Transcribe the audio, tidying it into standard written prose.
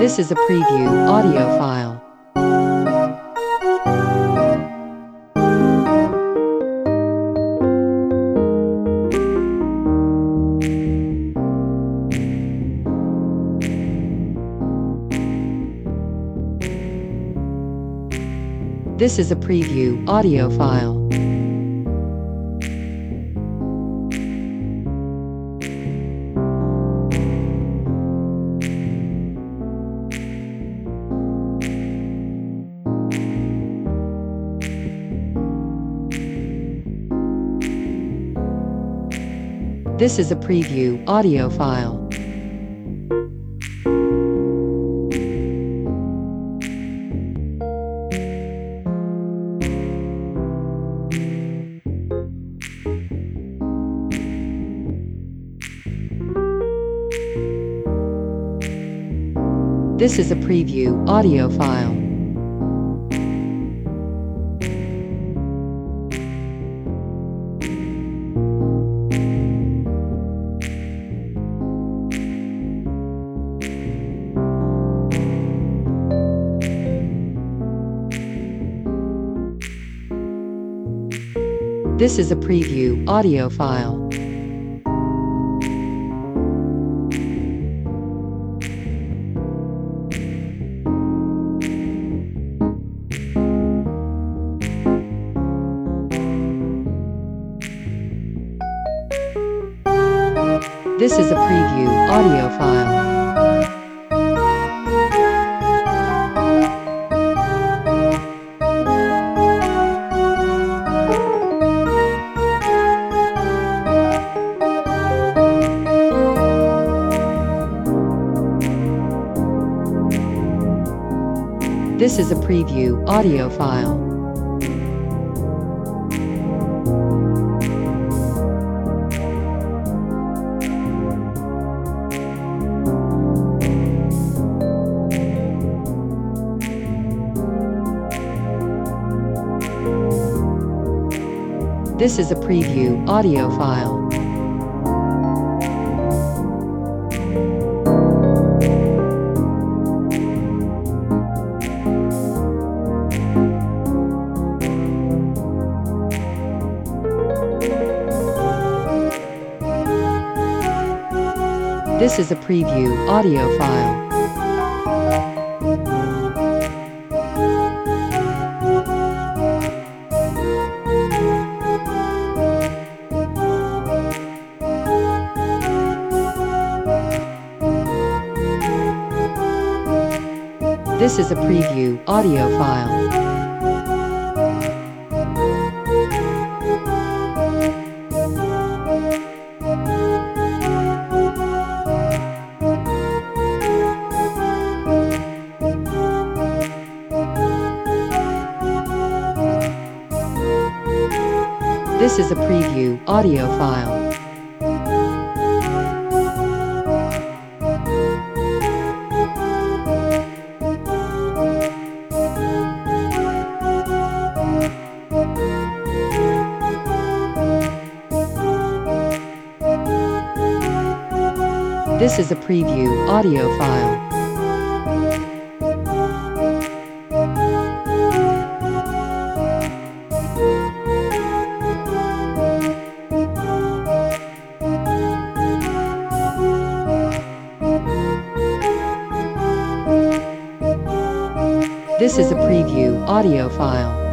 This is a preview audio file. This is a preview audio file. This is a preview audio file. This is a preview audio file. This is a preview audio file. This is a preview audio file. This is a preview audio file. This is a preview audio file. This is a preview audio file. This is a preview audio file. This is a preview audio file. This is a preview audio file. This is a preview audio file.